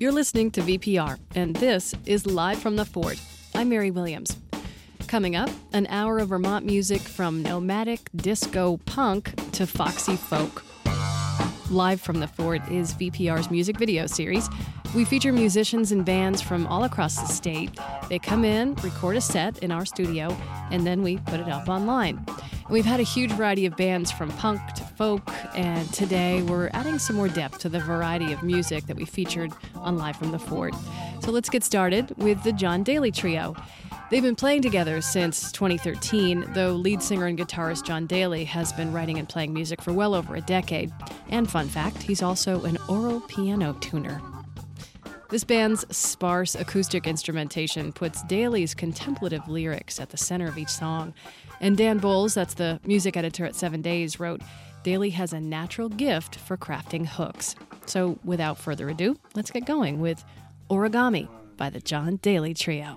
You're listening to VPR, and this is Live from the Fort. I'm Mary Williams. Coming up, an hour of Vermont music from nomadic disco punk to foxy folk. Live from the Fort is VPR's music video series. We feature musicians and bands from all across the state. They come in, record a set in our studio, and then we put it up online. And we've had a huge variety of bands from punk to folk, and today we're adding some more depth to the variety of music that we featured on Live from the Fort. So let's get started with the John Daly Trio. They've been playing together since 2013, though lead singer and guitarist John Daly has been writing and playing music for well over a decade. And fun fact, he's also an oral piano tuner. This band's sparse acoustic instrumentation puts Daly's contemplative lyrics at the center of each song. And Dan Bowles, that's the music editor at 7 Days, wrote, Daly has a natural gift for crafting hooks. So without further ado, let's get going with Origami by the John Daly Trio.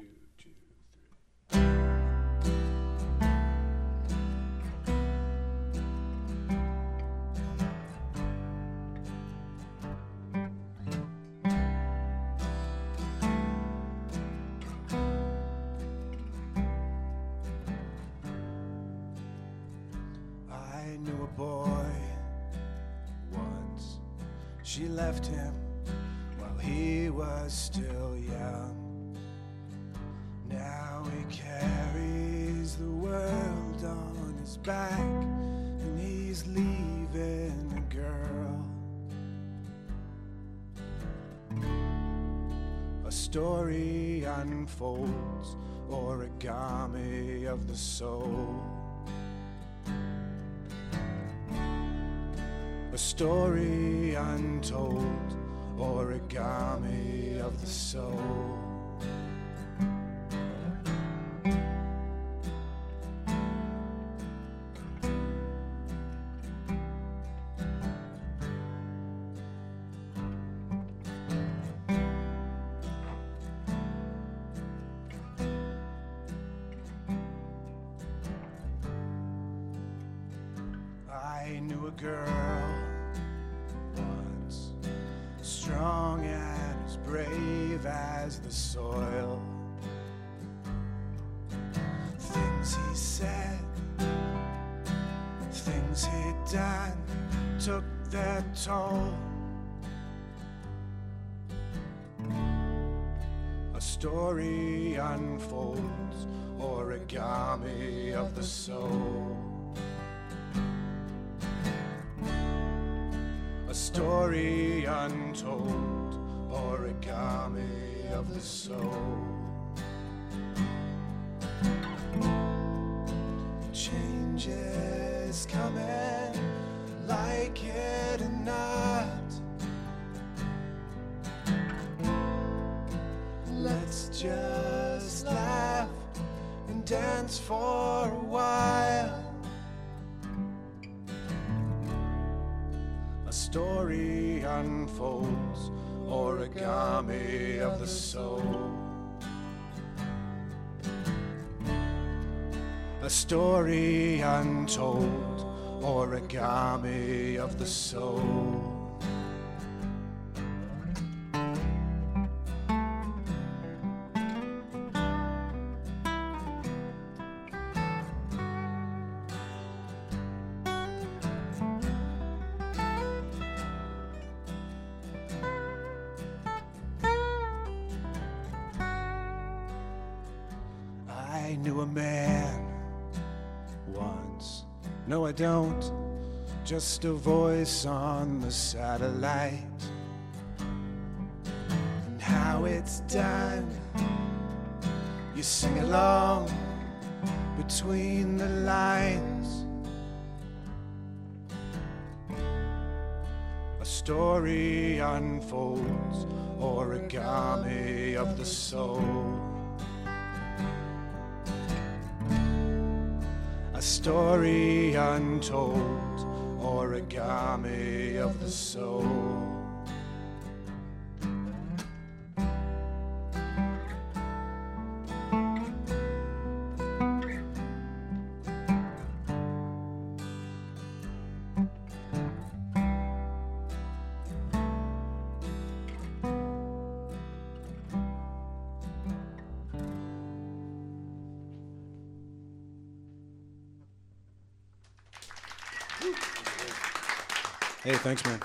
She left him while he was still young. Now he carries the world on his back, and he's leaving a girl. A story unfolds, origami of the soul. A story untold, origami of the soul. I knew a girl once, strong and as brave as the soil. Things he said, things he'd done, took their toll. A story unfolds, origami of the soul. A story untold, origami of the soul. Change is coming, like it or not. Let's just laugh and dance for a while. A story unfolds, origami of the soul. A story untold, origami of the soul. I knew a man once. No, I don't. Just a voice on the satellite. And how it's done, you sing along between the lines. A story unfolds, origami of the soul. A story untold, origami of the soul. Hey, thanks, man.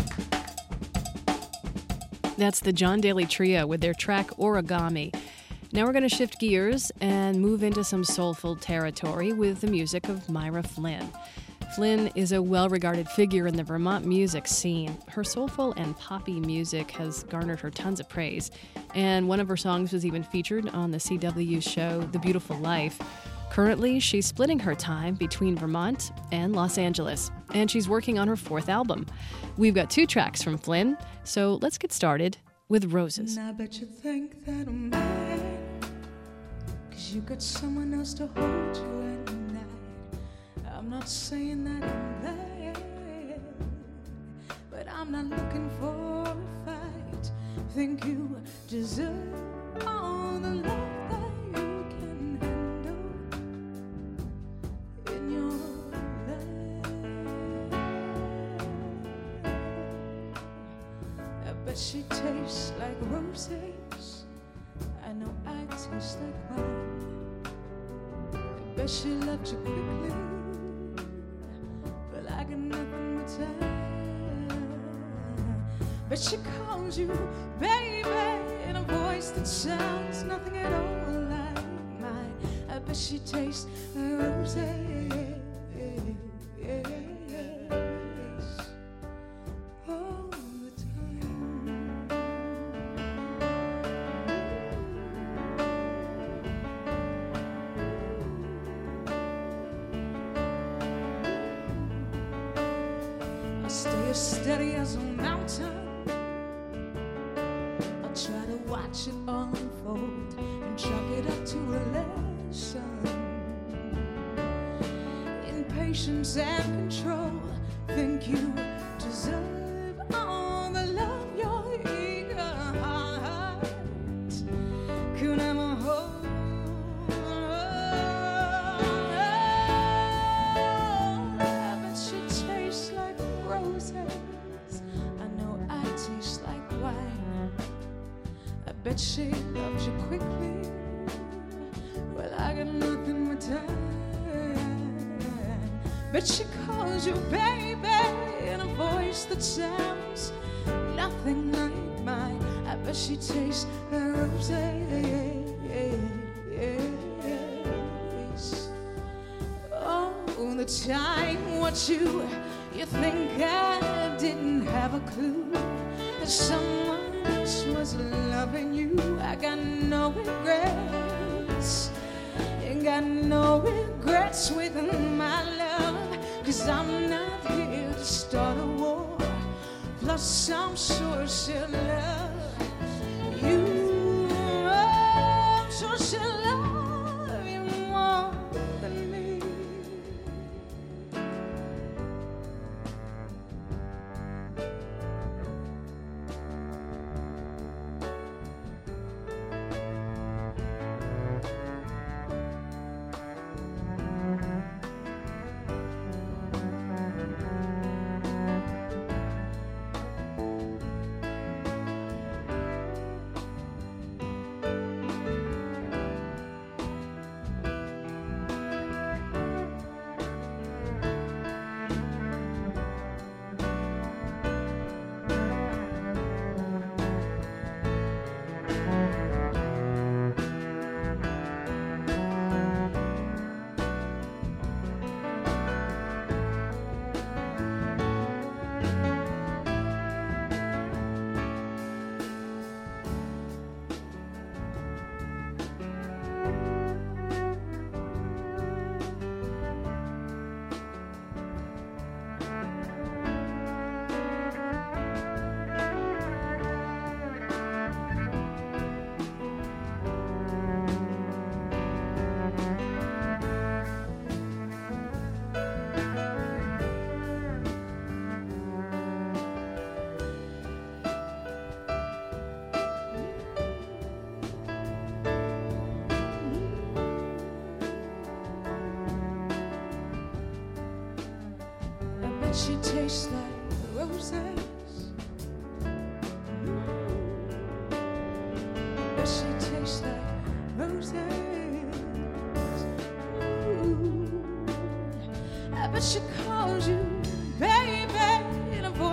That's the John Daly Trio with their track Origami. Now we're going to shift gears and move into some soulful territory with the music of Myra Flynn. Flynn is a well-regarded figure in the Vermont music scene. Her soulful and poppy music has garnered her tons of praise, and one of her songs was even featured on the CW show The Beautiful Life. Currently, she's splitting her time between Vermont and Los Angeles, and she's working on her 4th album. We've got 2 tracks from Flynn, so let's get started with Roses. And I bet you think that I'm mad, 'cause you got someone else to hold you at night. I'm not saying that I'm bad, but I'm not looking for a fight. Think you deserve all the love that you can handle in your life. I bet she tastes like roses. I know I taste like wine. I bet she loved you quickly, but I got nothing but time. But she calls you baby in a voice that sounds nothing at all like mine. I bet she tastes like roses all the time. I stay as steady as a mountain. I'll try to watch it all unfold and chalk it up to a lesson in patience and control. Think you deserve all the love your eager heart could ever hold. I bet she tastes like roses. I know I taste like wine. I bet she loved you quickly. Well, I got nothing but time. But she calls you baby in a voice that sounds nothing like mine. I bet she tastes like roses all the time. What you think I didn't have a clue that someone else was loving you? I got no regrets. Ain't got no regrets with my love, 'cause I'm not here to start a war. Plus I'm sure she'll love you. I'm sure she'll love you more than me. She tastes like roses. But she tastes like roses. Ooh. I bet she calls you baby in a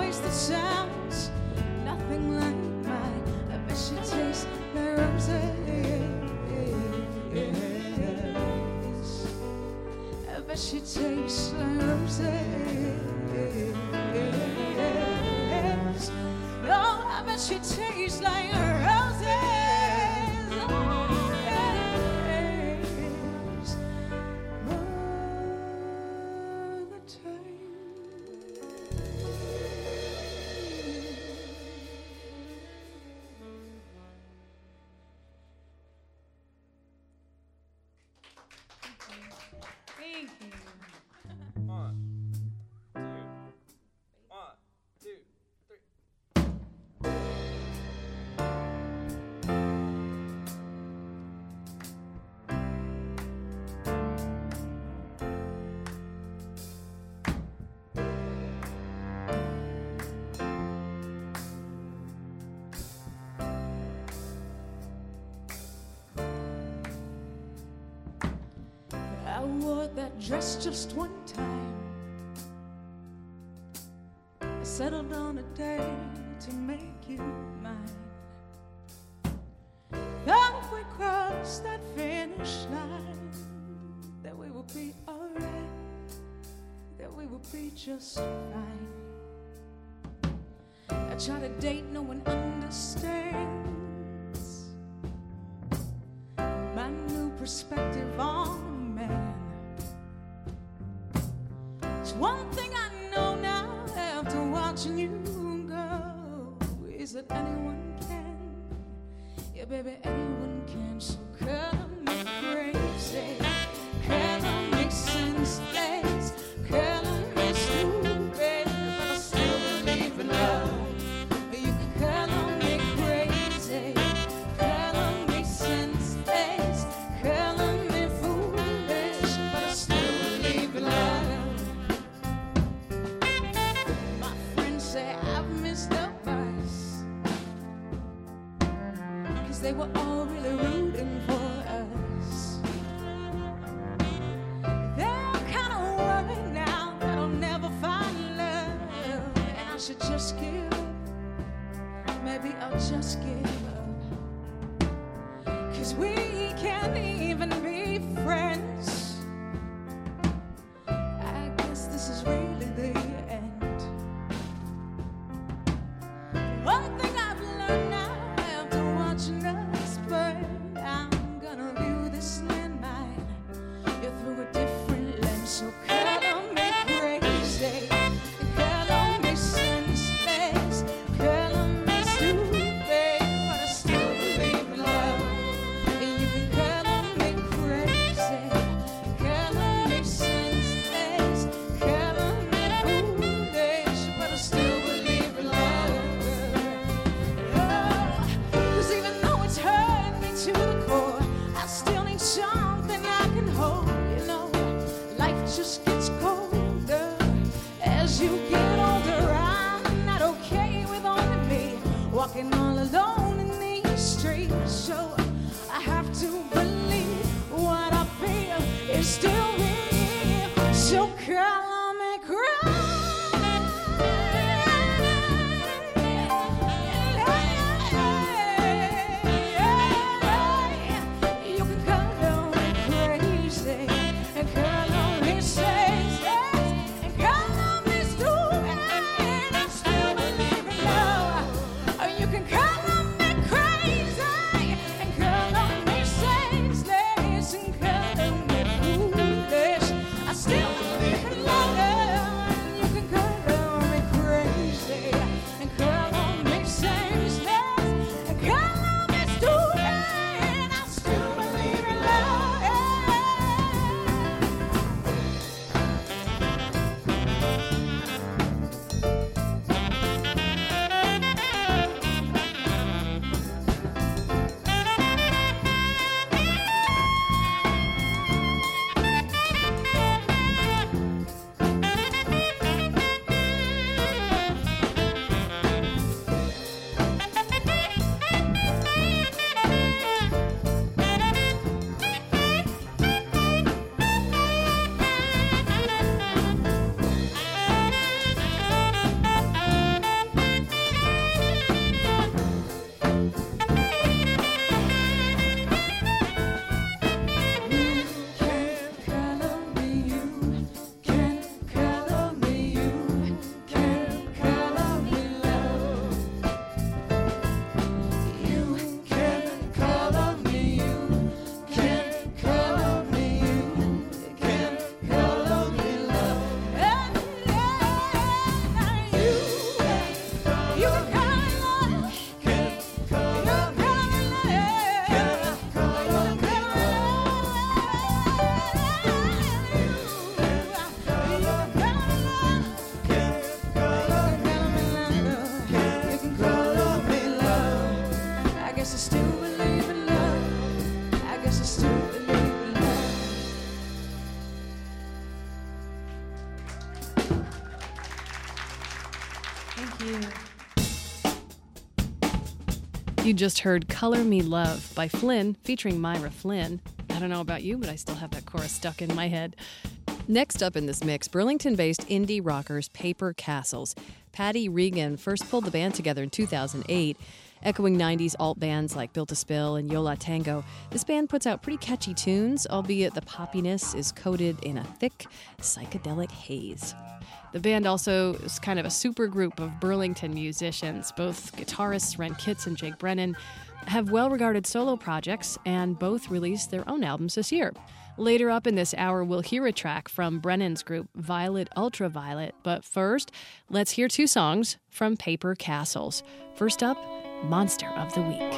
but she tastes like roses. Thank you. One, two, three. I wore that dress just one time. I settled on a day to make you mine. Thought if we crossed that finish line, that we would be alright, that we would be just fine. I try to date, no one understands my new perspective on a man. It's one thing I know now after watching you go, is that anyone can, yeah baby, anyone can. So color me crazy, color me senseless, color me stupid, but I still believe in love. You can color me crazy, color me senseless, color me foolish, but I still believe in love. My friends say I've missed the bus, 'cause they were all really rooting for us. They're kind of worried now that I'll never find love, and I should just give up. Maybe I'll just give up, 'cause we can't even be friends. I guess this is really the end. One thing I've learned now after watching us burn, I'm gonna view this landmine, yeah, through a different lens. So color me crazy, color me senseless, color me stupid, but I still believe in love. And you can color me crazy, color me senseless, color me foolish, but I still believe in love. Oh, 'cause even though it's hurt me to the core, I still need something I can hold. You know, life just gets colder as you get older. I'm not okay with only me walking all alone in these streets, so I have to believe what I feel is still real. So color me crazy. You can color me crazy and color me senseless and color me stupid, and I still believe in love. Or you can color me crazy and color me senseless and color me foolish. I still believe in love. You just heard Color Me Love by Flynn, featuring Myra Flynn. I don't know about you, but I still have that chorus stuck in my head. Next up in this mix, Burlington-based indie rockers Paper Castles. Patty Regan first pulled the band together in 2008. Echoing 90s alt bands like Built to Spill and Yo La Tango, this band puts out pretty catchy tunes, albeit the poppiness is coated in a thick, psychedelic haze. The band also is kind of a super group of Burlington musicians. Both guitarists Ren Kitts and Jake Brennan have well-regarded solo projects, and both released their own albums this year. Later up in this hour, we'll hear a track from Brennan's group, Violet Ultraviolet. But first, let's hear two songs from Paper Castles. First up, Monster of the Week.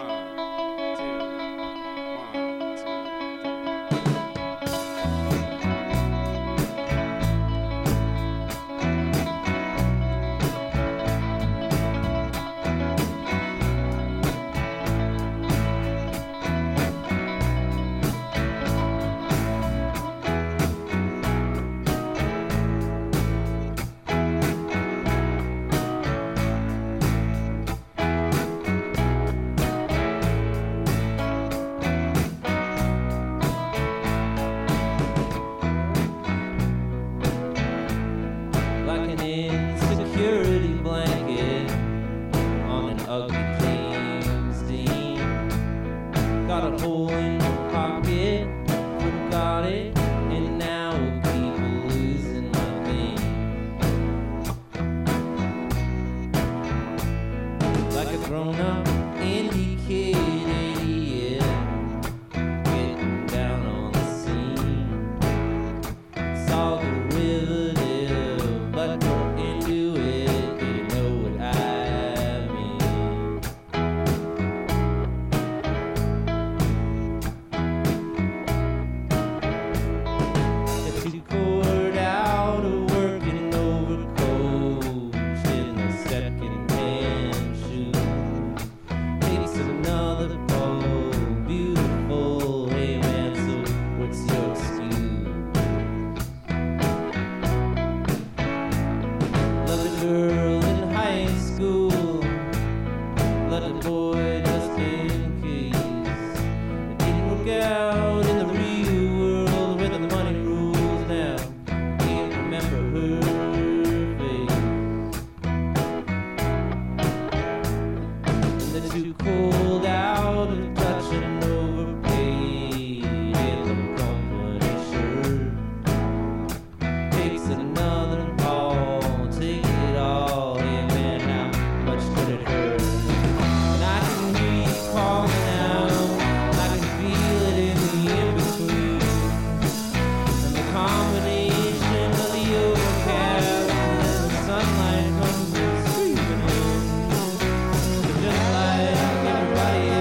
Just like everybody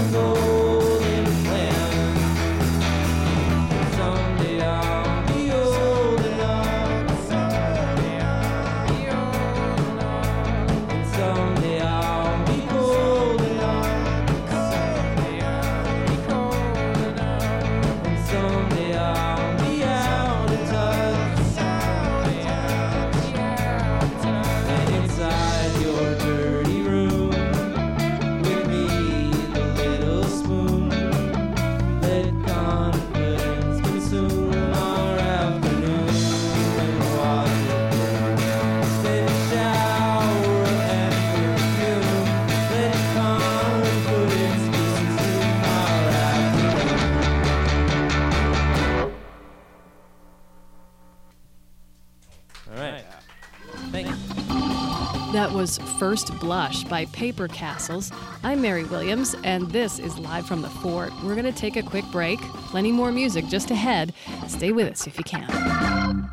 That was First Blush by Paper Castles. I'm Mary Williams, and this is Live from the Fort. We're going to take a quick break. Plenty more music just ahead. Stay with us if you can.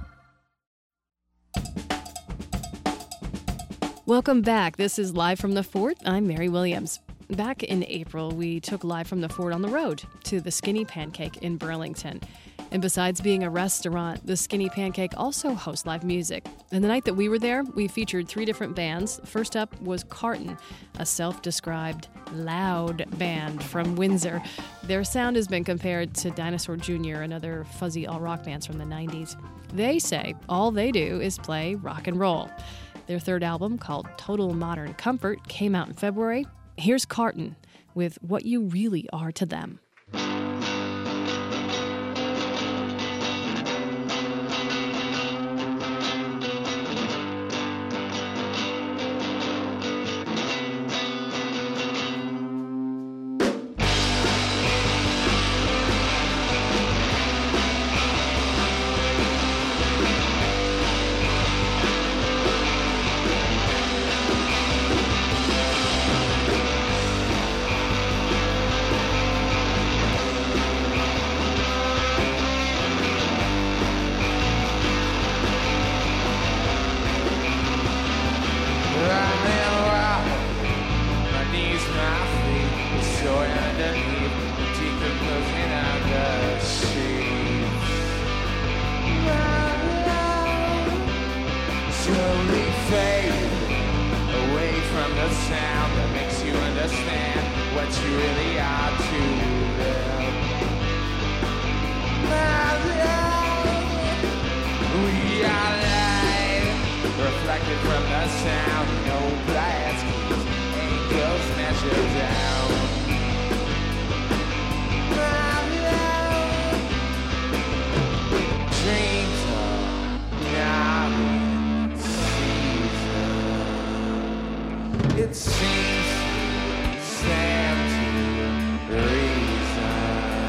Welcome back. This is Live from the Fort. I'm Mary Williams. Back in April, we took Live from the Fort on the road to the Skinny Pancake in Burlington. And besides being a restaurant, the Skinny Pancake also hosts live music. And the night that we were there, we featured 3 different bands. First up was Carton, a self-described loud band from Windsor. Their sound has been compared to Dinosaur Jr. and other fuzzy all-rock bands from the 90s. They say all they do is play rock and roll. Their third album, called Total Modern Comfort, came out in February. Here's Carton with What You Really Are to Them. It seems to stand to reason.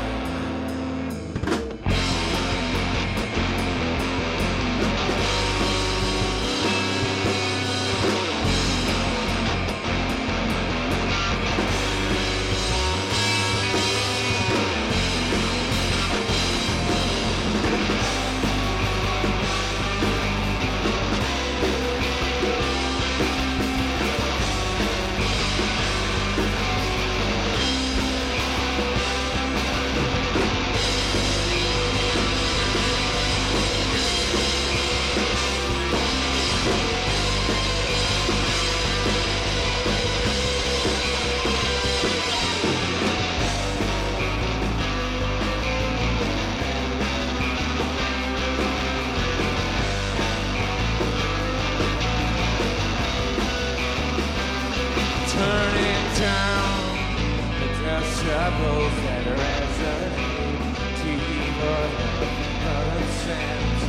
Troubles that resonate to evil nonsense.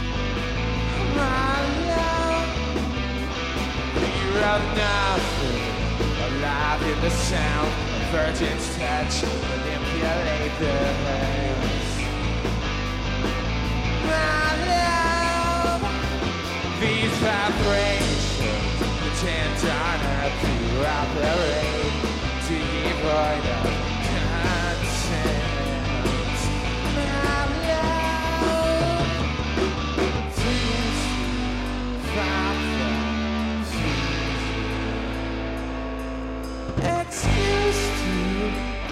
My love, fear of nothing, alive in the sound of virgin's touch, manipulate the hands. My love, these vibrations pretend on earth to operate, to avoid us. Excuse to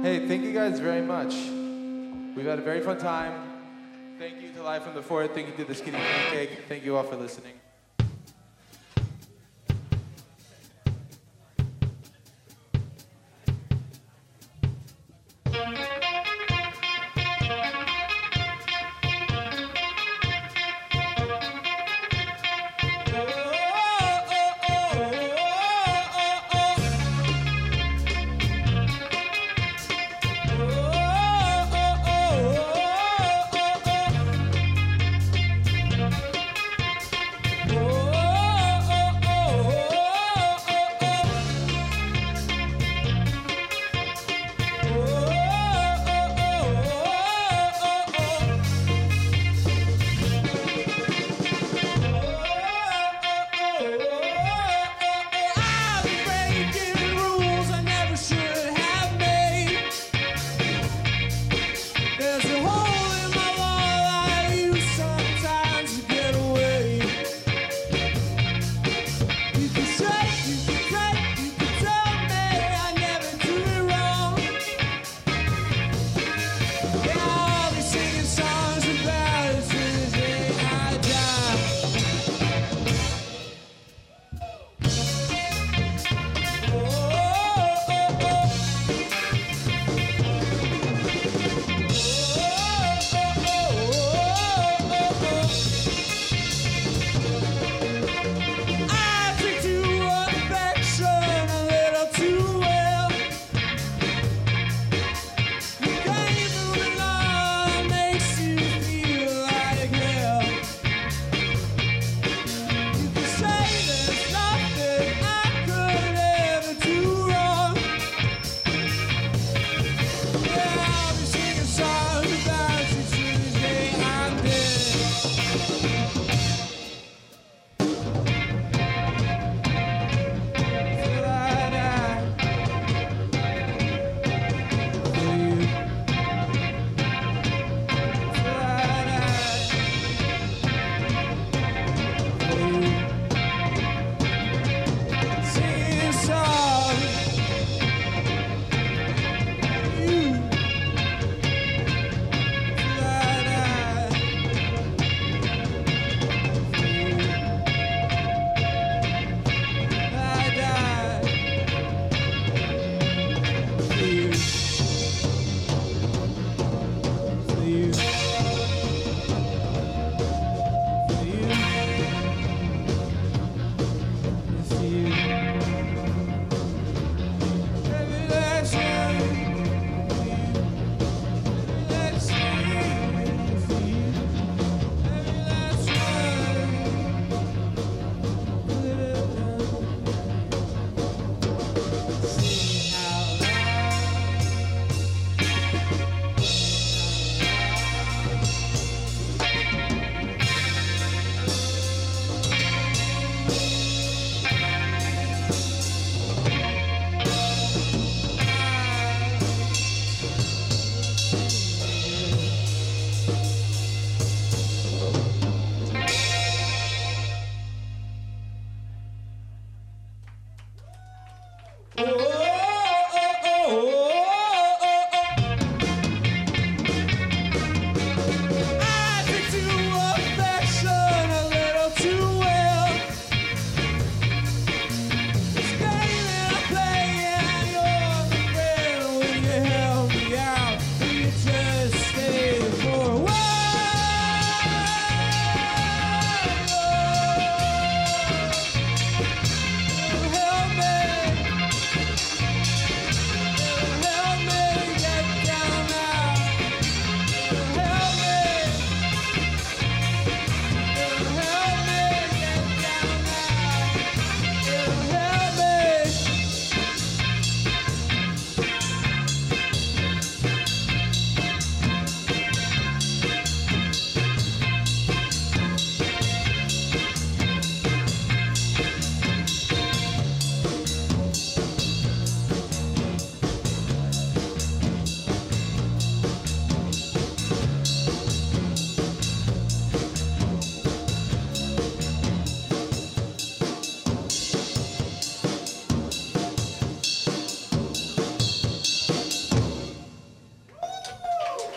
Hey, thank you guys very much. We've had a very fun time. Thank you to Live from the Fort. Thank you to the Skinny Pancake. Thank you all for listening.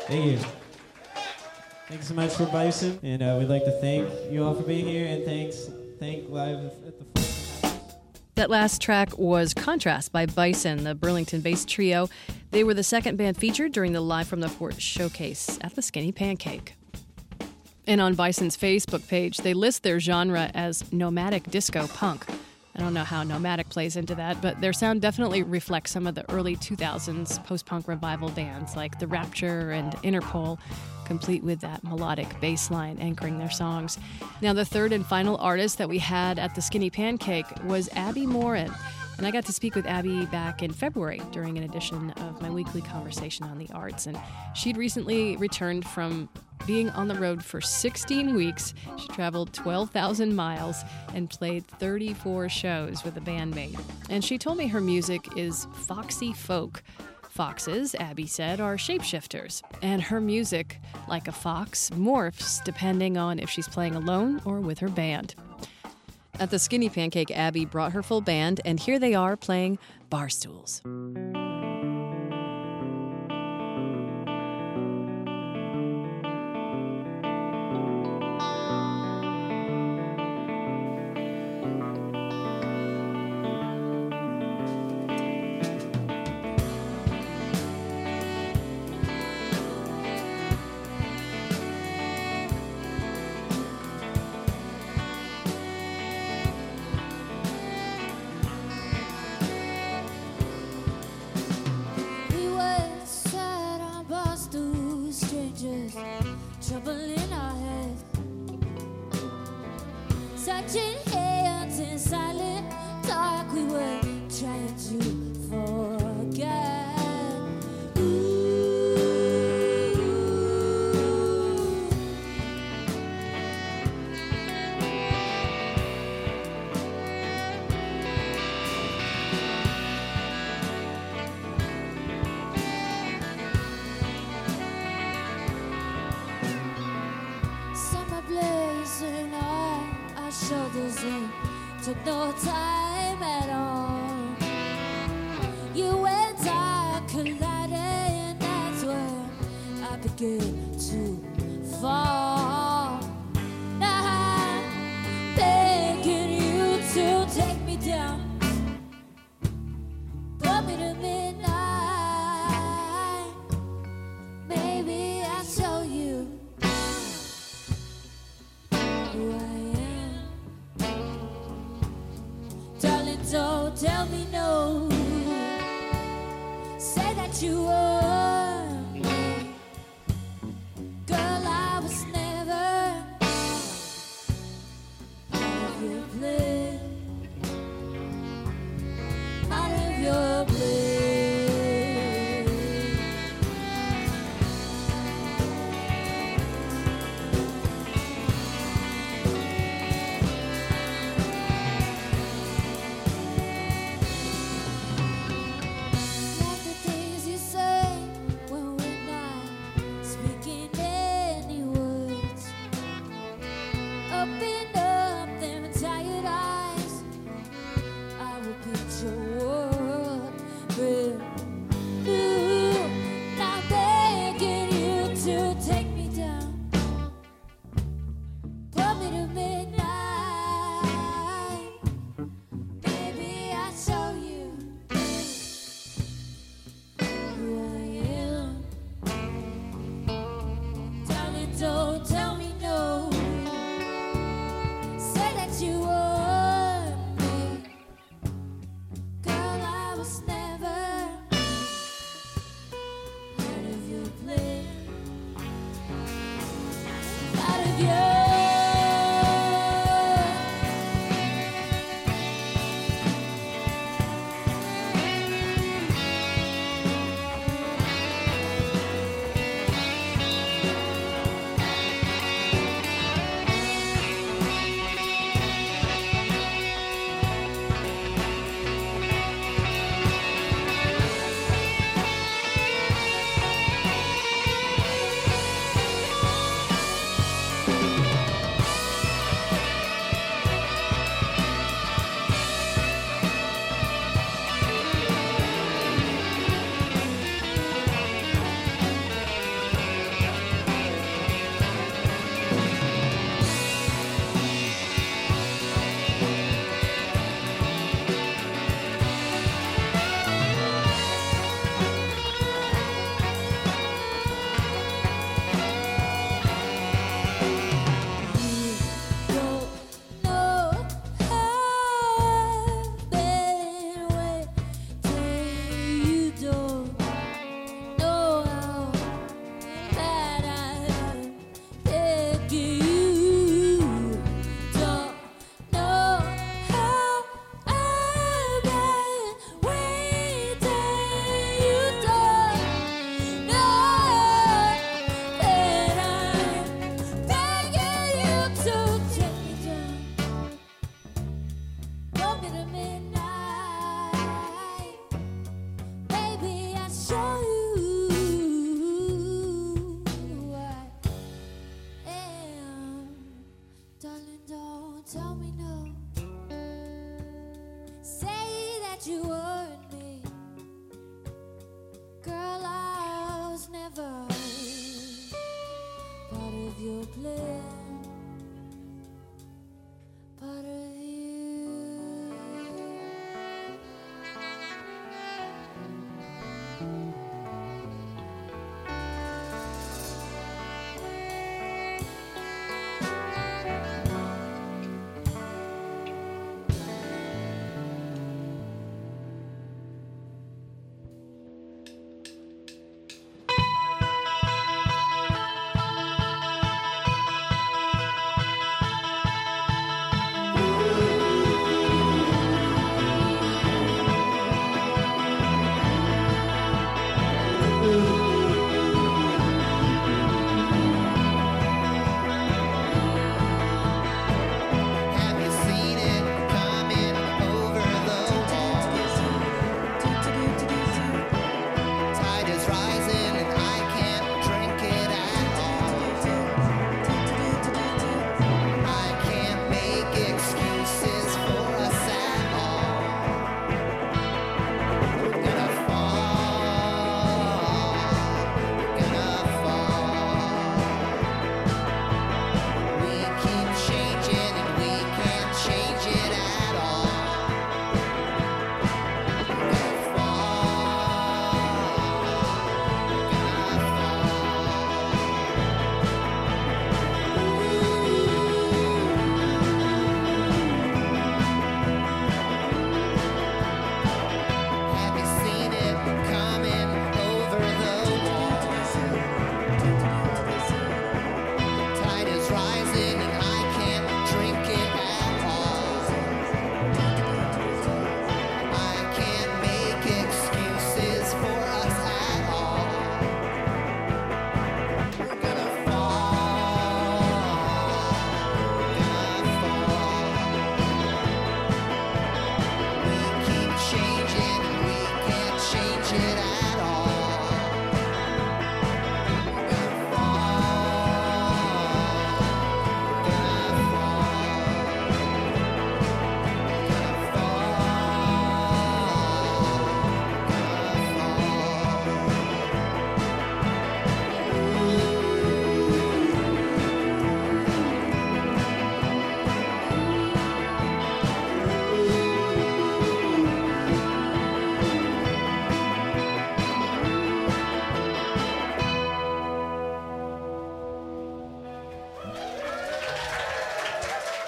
Thank you. Thanks so much for Bison, and we'd like to thank you all for being here, and thank Live at the Fort. That last track was Contrast by Bison, the Burlington-based trio. They were the second band featured during the Live from the Fort showcase at the Skinny Pancake. And on Bison's Facebook page, they list their genre as nomadic disco punk. I don't know how nomadic plays into that, but their sound definitely reflects some of the early 2000s post-punk revival bands like The Rapture and Interpol, complete with that melodic bass line anchoring their songs. Now, the third and final artist that we had at the Skinny Pancake was Abby Morin. And I got to speak with Abby back in February during an edition of my weekly conversation on the arts. And she'd recently returned from being on the road for 16 weeks. She traveled 12,000 miles and played 34 shows with a bandmate. And she told me her music is foxy folk. Foxes, Abby said, are shapeshifters. And her music, like a fox, morphs depending on if she's playing alone or with her band. At the Skinny Pancake, Abby brought her full band, and here they are playing Barstools. Trouble in our head, touching hands in silent talk. We were trying to forget. Blazing on our shoulders and took no time at all. You and I collided, and that's where I began to fall. Now I'm begging you to take me down, put me to midnight. Maybe I'll show you who I am. Darling, don't tell me no. Say that you were me. Girl, I was never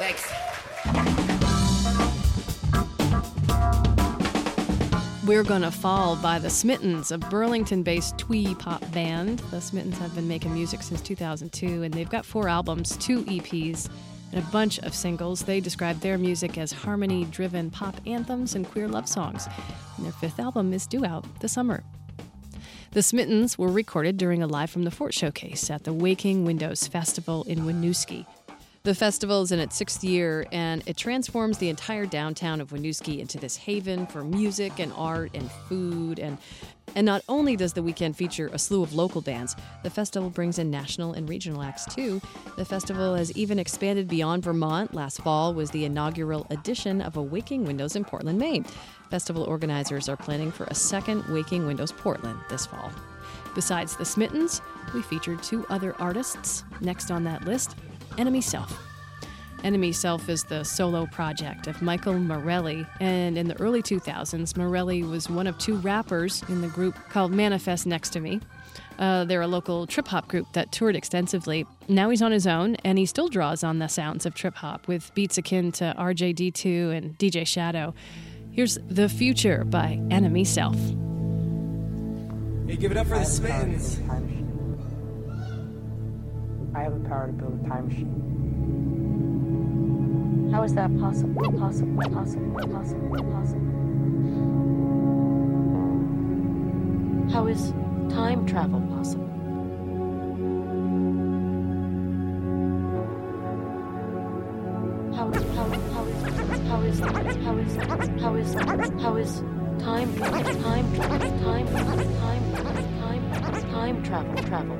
Thanks. We're Gonna Fall by the Smittens, a Burlington-based twee pop band. The Smittens have been making music since 2002, and they've got 4 albums, 2 EPs, and a bunch of singles. They describe their music as harmony-driven pop anthems and queer love songs. And their 5th album is due out this summer. The Smittens were recorded during a Live from the Fort showcase at the Waking Windows Festival in Winooski. The festival is in its 6th year, and it transforms the entire downtown of Winooski into this haven for music and art and food. And not only does the weekend feature a slew of local bands, the festival brings in national and regional acts too. The festival has even expanded beyond Vermont. Last fall was the inaugural edition of a Waking Windows in Portland, Maine. Festival organizers are planning for a second Waking Windows Portland this fall. Besides the Smittens, we featured 2 other artists. Next on that list, Enemy Self. Enemy Self is the solo project of Michael Morelli, and in the early 2000s, Morelli was one of 2 rappers in the group called Manifest Next to Me. They're a local trip-hop group that toured extensively. Now he's on his own, and he still draws on the sounds of trip-hop with beats akin to RJD2 and DJ Shadow. Here's The Future by Enemy Self. Hey, give it up for the Smittens. I have the power to build a time machine. How is that possible? Possible. How is time travel possible? How is time travel?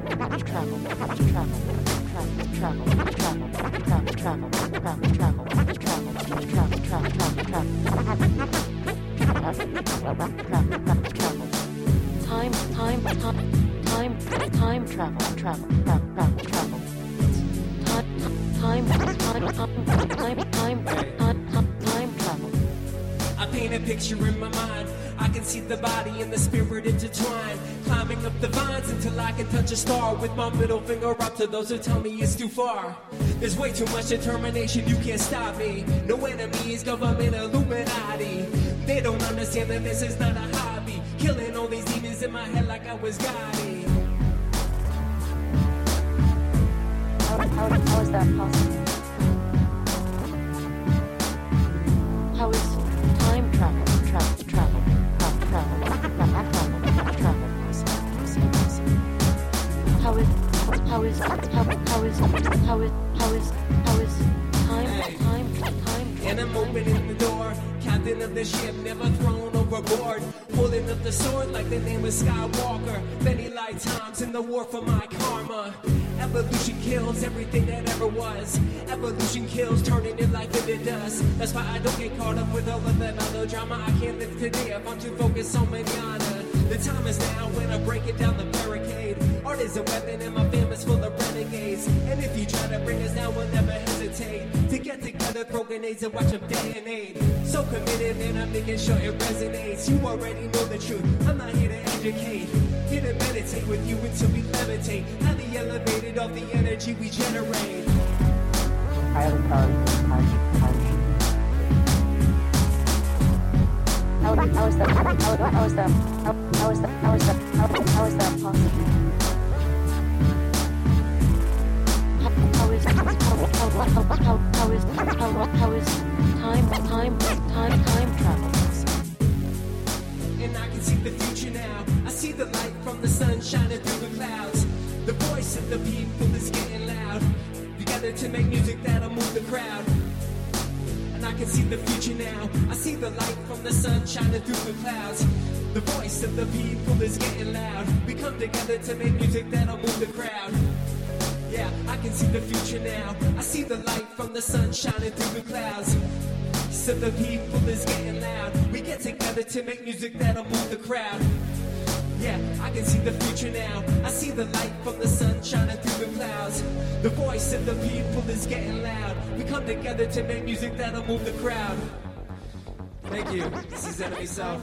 I paint a picture in my mind. I can see the body and the spirit intertwined, climbing up the vines until I can touch a star with my middle finger up to those who tell me it's too far. There's way too much determination, you can't stop me. No enemies, government, Illuminati. They don't understand that this is not a hobby. Killing all these demons in my head like I was Gotti. How is that possible? How is time travel? How is time? And I'm opening the door, captain of the ship, never thrown overboard. Holding up the sword like the name of Skywalker. Many lifetimes in the war for my karma. Evolution kills everything that ever was. Evolution kills, turning your life into dust. That's why I don't get caught up with all of that melodrama. I can't live today if I'm too focused on manana. The time is now when I break it down the barricade. Art is a weapon and my family's full of renegades. And if you try to bring us down, we'll never hesitate to get together, throw grenades and watch them detonate. So committed and I'm making sure it resonates. You already know the truth, I'm not here to educate. Here to meditate with you until we levitate. Highly elevated off the energy we generate. I have the power to build a time machine. How is that possible? How is time travel? And I can see the future now. I see the light from the sun shining through the clouds. The voice of the people is getting loud. Together to make music that'll move the crowd. And I can see the future now. I see the light from the sun shining through the clouds. The voice of the people is getting loud. We come together to make music that'll move the crowd. Yeah, I can see the future now. I see the light from the sun shining through the clouds. So the people is getting loud. We get together to make music that'll move the crowd. Yeah, I can see the future now. I see the light from the sun shining through the clouds. The voice of the people is getting loud. We come together to make music that'll move the crowd. Thank you. This is Enemy Self.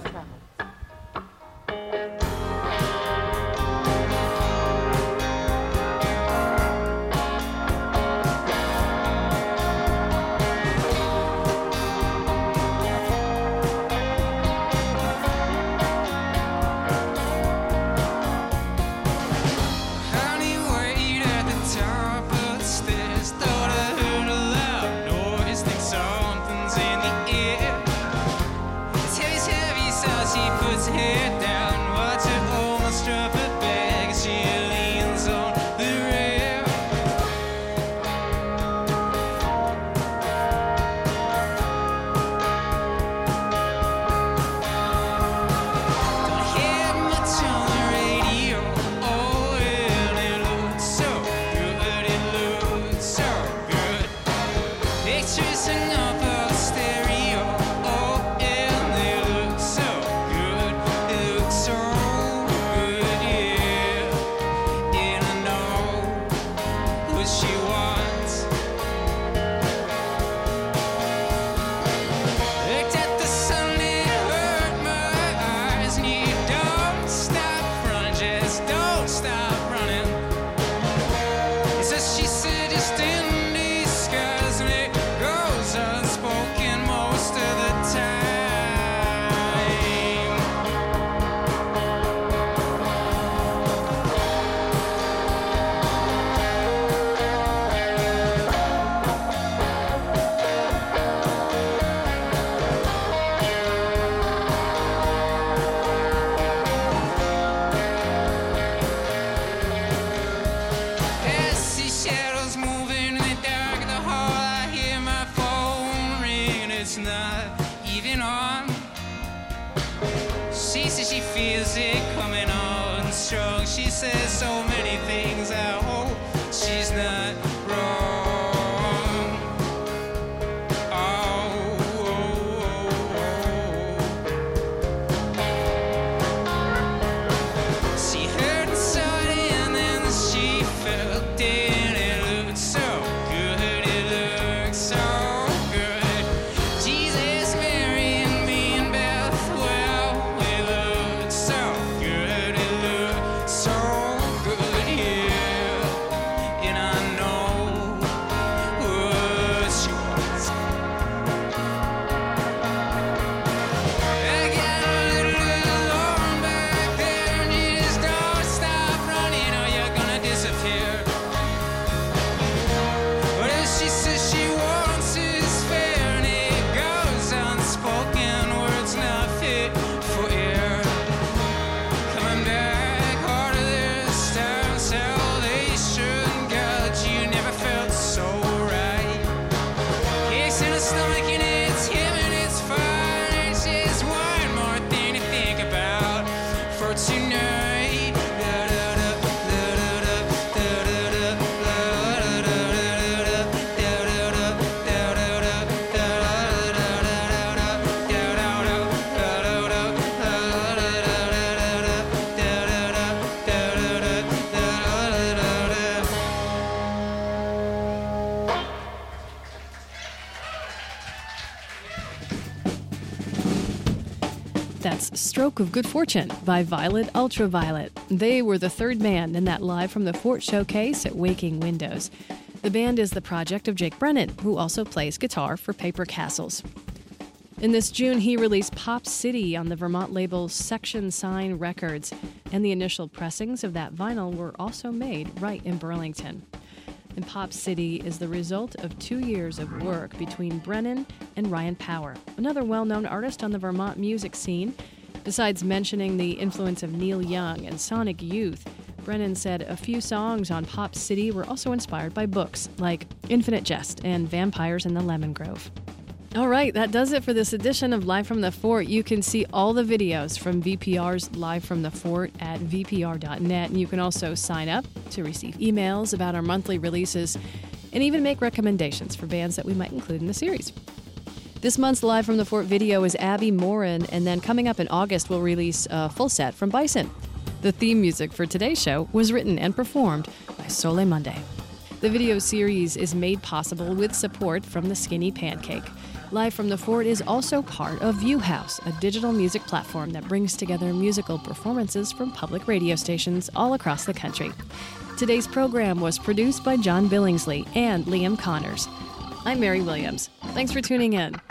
leaving on. She says she feels it coming on strong. She says so many things, I hope she's not wrong. That's Stroke of Good Fortune by Violet Ultraviolet. They were the third band in that Live from the Fort showcase at Waking Windows. The band is the project of Jake Brennan, who also plays guitar for Paper Castles. In this June, he released Pop City on the Vermont label Section Sign Records, and the initial pressings of that vinyl were also made right in Burlington. And Pop City is the result of 2 years of work between Brennan and Ryan Power, another well-known artist on the Vermont music scene. Besides mentioning the influence of Neil Young and Sonic Youth, Brennan said a few songs on Pop City were also inspired by books like Infinite Jest and Vampires in the Lemon Grove. All right, that does it for this edition of Live from the Fort. You can see all the videos from VPR's Live from the Fort at vpr.net, and you can also sign up to receive emails about our monthly releases and even make recommendations for bands that we might include in the series. This month's Live from the Fort video is Abby Morin, and then coming up in August, we'll release a full set from Bison. The theme music for today's show was written and performed by Sole Monday. The video series is made possible with support from the Skinny Pancake. Live from the Fort is also part of ViewHouse, a digital music platform that brings together musical performances from public radio stations all across the country. Today's program was produced by John Billingsley and Liam Connors. I'm Mary Williams. Thanks for tuning in.